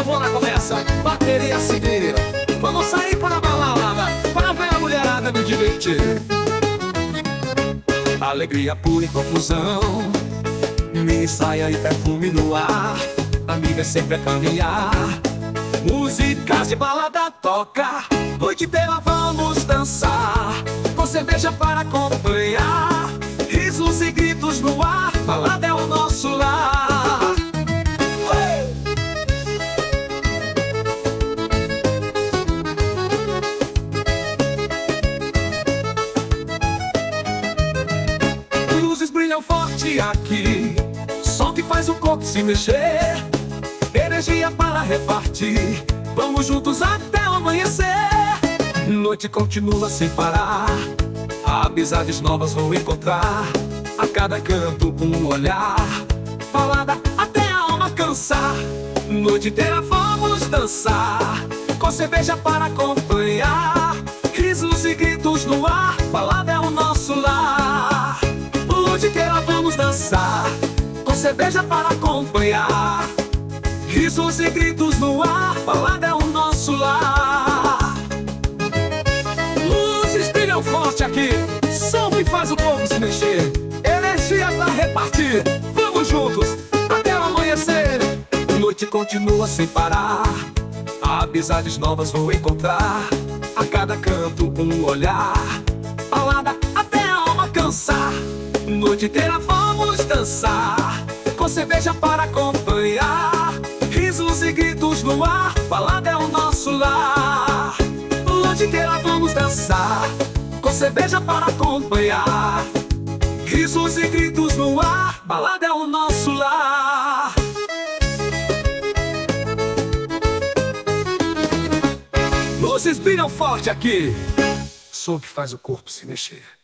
sanfona começa, bateria seguir. Vamos sair para a balada, para ver a mulherada me divertir. Alegria pura e confusão, mini saia e perfume no ar. Amiga sempre a caminhar, músicas de balada toca. Noite inteira vamos dançar, com cerveja para acompanhar. Risos e gritos no ar, balada é o nosso lar. Luzes brilham forte aqui, som que faz o corpo se mexer. Energia para repartir, vamos juntos até o amanhecer. Noite continua sem parar, amizades novas vou encontrar. A cada canto um olhar, balada até a alma cansar. Noite inteira vamos dançar, com cerveja para acompanhar. Risos e gritos no ar, balada é o nosso lar. Noite inteira vamos dançar, com cerveja para acompanhar. Risos e gritos no ar, balada é o nosso lar. Luzes brilham forte aqui, som que faz o povo se mexer. Energia pra repartir, vamos juntos até o amanhecer. Noite continua sem parar, amizades novas vou encontrar. A cada canto um olhar, balada até a alma cansar. Noite inteira vamos dançar, com cerveja para acompanhar. Risos e gritos no ar, balada é o nosso lar. Noite inteira vamos dançar, com cerveja para acompanhar. Risos e gritos no ar, balada é o nosso lar. Luzes brilham forte aqui, som que faz o corpo se mexer.